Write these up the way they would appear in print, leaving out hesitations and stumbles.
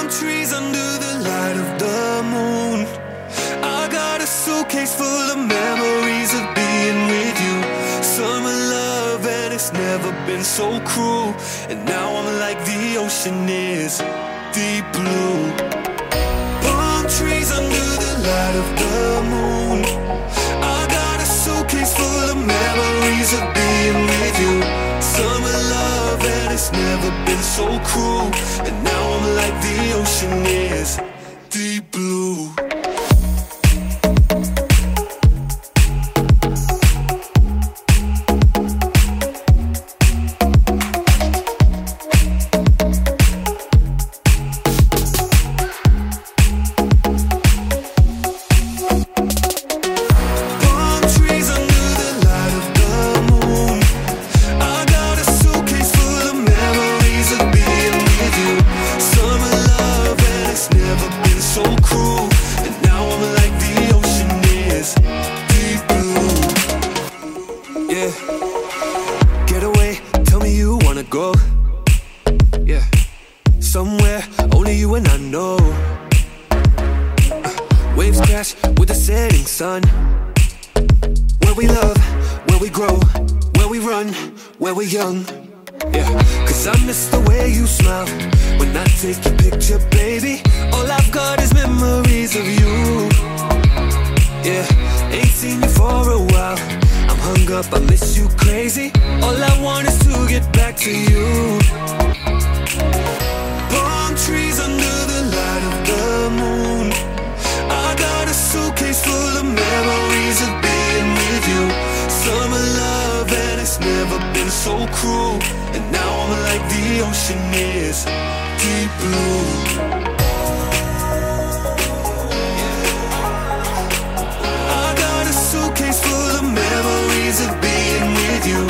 trees under the light of the moon. I got a suitcase full of memories of being with you. Summer love and it's never been so cruel. And now I'm like the ocean is deep blue. Palm trees under the light of the moon. I got a suitcase full of memories of being with you. Summer love and it's never been so cruel. And now I'm like the ocean is deep blue. Get away, tell me you wanna go. Yeah, somewhere only you and I know. Waves crash with the setting sun. Where we love, where we grow, where we run, where we're young. Yeah, cause I miss the way you smile when I take your picture, baby. All I've got is memories of you. Yeah, ain't seen you for a while. I'm hung up, I miss you crazy. All I want is to get back to you. Palm trees under the light of the moon. I got a suitcase full of memories of being with you. Summer love and it's never been so cruel. And now I'm like the ocean is deep blue. Suitcase full of memories of being with you.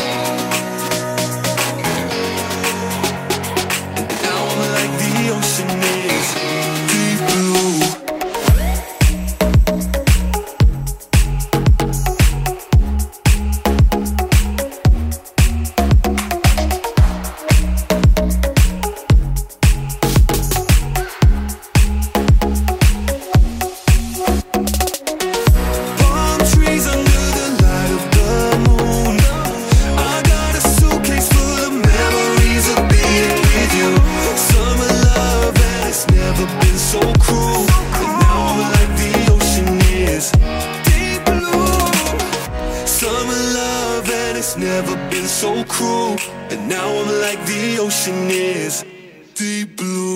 And now I'm like the ocean is deep blue. It's never been so cruel. And now I'm like the ocean is deep blue.